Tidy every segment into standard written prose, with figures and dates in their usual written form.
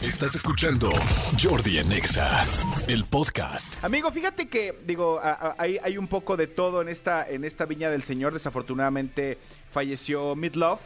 Estás escuchando Jordi en Exa, el podcast. Amigo, fíjate que, hay un poco de todo en esta Viña del Señor. Desafortunadamente falleció Meat Loaf,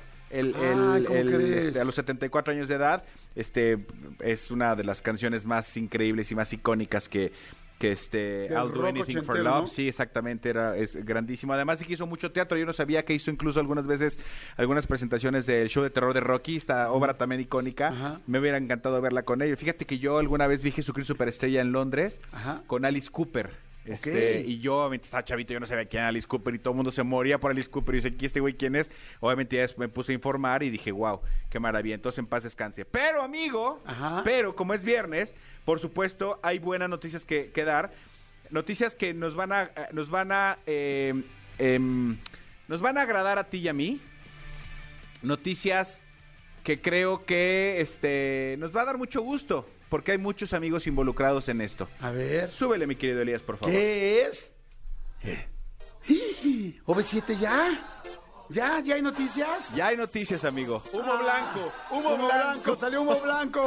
a los 74 años de edad. Es una de las canciones más increíbles y más icónicas que I'll Do Anything for Love, ¿no? Sí, exactamente, es grandísimo. Además, sí que hizo mucho teatro. Yo no sabía que hizo incluso algunas veces algunas presentaciones del show de terror de Rocky, esta obra también icónica. Ajá. Me hubiera encantado verla con ellos. Fíjate que yo alguna vez vi Jesucristo Superestrella en Londres. Ajá. Con Alice Cooper. Y yo, obviamente, estaba chavito, yo no sabía quién era Alice Cooper y todo el mundo se moría por Alice Cooper y dice, ¿y este güey quién es? Obviamente ya me puse a informar y dije, wow, qué maravilla, entonces en paz descanse. Pero, amigo, como es viernes, por supuesto, hay buenas noticias que dar, noticias que nos van a agradar a ti y a mí, noticias que creo que nos va a dar mucho gusto. Porque hay muchos amigos involucrados en esto. A ver. Súbele, mi querido Elías, por favor. ¿Qué es? ¿OV7 ya? ¿Ya hay noticias? Ya hay noticias, amigo. Humo blanco. Humo blanco. Salió humo blanco.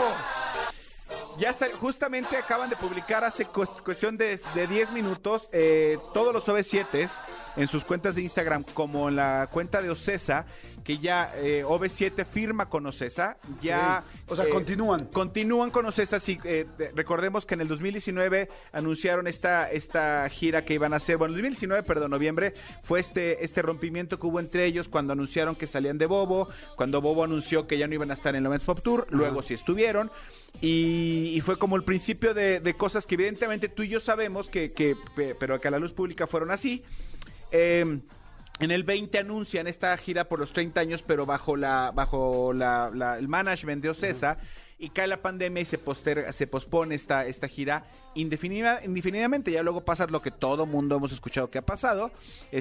Justamente acaban de publicar hace cuestión de 10 minutos todos los OV7s en sus cuentas de Instagram, como en la cuenta de Ocesa, que ya OV7 firma con Ocesa, ya... Sí. O sea, continúan. Continúan con Ocesa, sí. Recordemos que en el 2019 anunciaron esta gira que iban a hacer, bueno, 2019, perdón, noviembre, fue este rompimiento que hubo entre ellos cuando anunciaron que salían de Bobo, cuando Bobo anunció que ya no iban a estar en el Men's Pop Tour, luego sí estuvieron, y fue como el principio de cosas que evidentemente tú y yo sabemos pero que a la luz pública fueron así. En el 20 anuncian esta gira por los 30 años, pero bajo el management de Ocesa, y cae la pandemia y se pospone esta gira indefinidamente. Ya luego pasa lo que todo mundo hemos escuchado que ha pasado,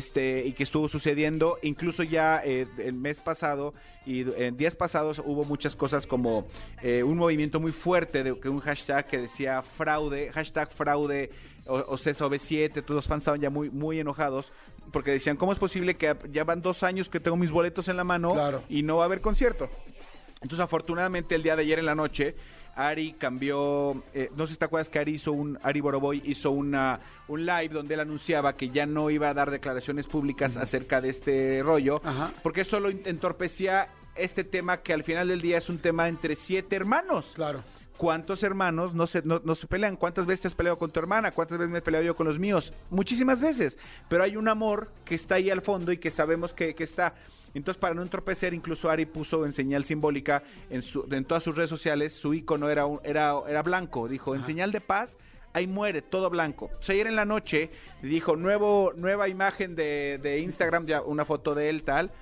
y que estuvo sucediendo, incluso ya el mes pasado y en días pasados hubo muchas cosas como un movimiento muy fuerte de un hashtag que decía fraude, hashtag fraude Ocesa OV7, todos los fans estaban ya muy, muy enojados porque decían, ¿cómo es posible que ya van 2 años que tengo mis boletos en la mano y no va a haber concierto? Entonces, afortunadamente, el día de ayer en la noche, Ari cambió, no sé si te acuerdas que Ari Boroboy hizo un live donde él anunciaba que ya no iba a dar declaraciones públicas acerca de este rollo, porque solo entorpecía este tema que al final del día es un tema entre 7 hermanos. Claro. ¿Cuántos hermanos no se pelean? ¿Cuántas veces te has peleado con tu hermana? ¿Cuántas veces me he peleado yo con los míos? Muchísimas veces. Pero hay un amor que está ahí al fondo y que sabemos que está. Entonces, para no entorpecer, incluso Ari puso en señal simbólica en todas sus redes sociales, su icono era blanco. Dijo, en señal de paz, ahí muere, todo blanco. O sea, ayer en la noche dijo, nueva imagen de Instagram, ya una foto de él, tal.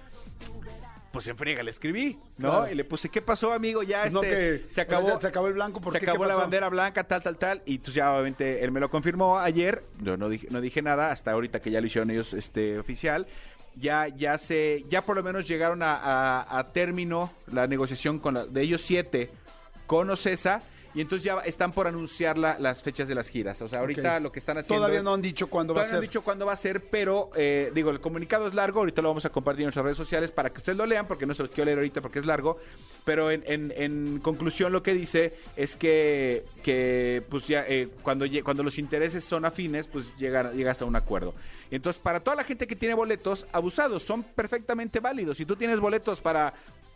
Pues en friega le escribí, ¿no? Claro. Y le puse, ¿qué pasó, amigo? Ya se acabó el blanco, ¿por qué? Se acabó la bandera blanca, tal. Y pues ya obviamente él me lo confirmó ayer. Yo no dije nada hasta ahorita que ya lo hicieron ellos oficial. Ya por lo menos llegaron a término la negociación de ellos 7 con Ocesa. Y entonces ya están por anunciar las fechas de las giras. O sea, ahorita lo que están haciendo Todavía no han dicho cuándo va a ser. No han dicho cuándo va a ser, pero el comunicado es largo. Ahorita lo vamos a compartir en nuestras redes sociales para que ustedes lo lean, porque no se los quiero leer ahorita porque es largo. Pero en conclusión lo que dice es que pues ya cuando los intereses son afines, pues llegas a un acuerdo. Entonces, para toda la gente que tiene boletos, abusados, son perfectamente válidos. Si tú tienes boletos para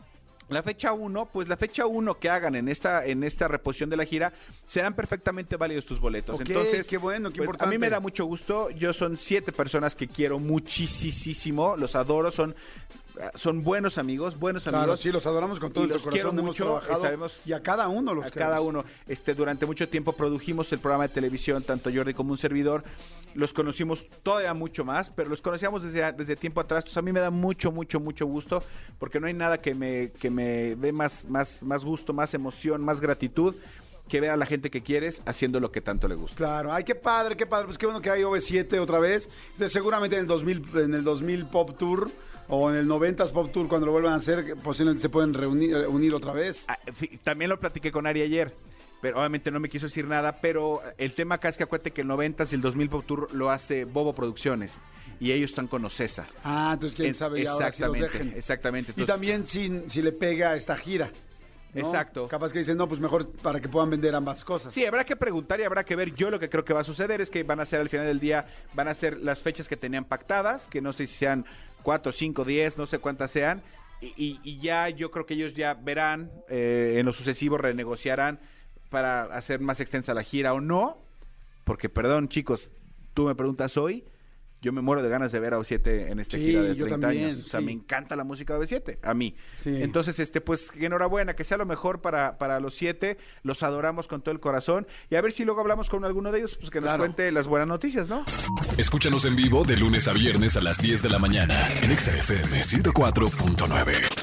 la fecha 1, pues la fecha 1 que hagan en esta reposición de la gira, serán perfectamente válidos tus boletos. Okay, entonces, qué bueno, qué pues, importante. A mí me da mucho gusto. Son 7 personas que quiero muchísimo, los adoro, son buenos amigos. Claro, sí, los adoramos con todo nuestro corazón. Quiero mucho, sabemos, y a cada uno cada uno. Durante mucho tiempo produjimos el programa de televisión, tanto Jordi como un servidor. Los conocimos todavía mucho más, pero los conocíamos desde tiempo atrás. Entonces a mí me da mucho gusto, porque no hay nada que me dé más gusto, más emoción, más gratitud que ver a la gente que quieres haciendo lo que tanto le gusta. Claro, ay, qué padre, pues qué bueno que hay OV7 otra vez. Seguramente en el 2000 Pop Tour o en el 90s Pop Tour, cuando lo vuelvan a hacer, posiblemente se pueden unir otra vez. También lo platiqué con Ari ayer, pero obviamente no me quiso decir nada, pero el tema acá es que acuérdate que el 90s y el 2000 Pop Tour lo hace Bobo Producciones y ellos están con Ocesa. Entonces quién sabe ya ahora si los dejen. Exactamente. Entonces, y también si le pega a esta gira. ¿no? Exacto. Capaz que dicen, no, pues mejor para que puedan vender ambas cosas. Sí, habrá que preguntar y habrá que ver. Yo lo que creo que va a suceder es que van a ser al final del día, van a ser las fechas que tenían pactadas, que no sé si sean 4, 5, 10, no sé cuántas sean, y ya yo creo que ellos ya verán, en lo sucesivo renegociarán para hacer más extensa la gira o no, porque perdón chicos, tú me preguntas hoy, yo me muero de ganas de ver a O7 en esta gira de 30 años. O sea, me encanta la música de O7, a mí. Sí. Entonces, pues, enhorabuena, que sea lo mejor para los 7, los adoramos con todo el corazón, y a ver si luego hablamos con alguno de ellos, pues que nos cuente las buenas noticias, ¿no? Escúchanos en vivo de lunes a viernes a las 10 de la mañana en Exa FM 104.9.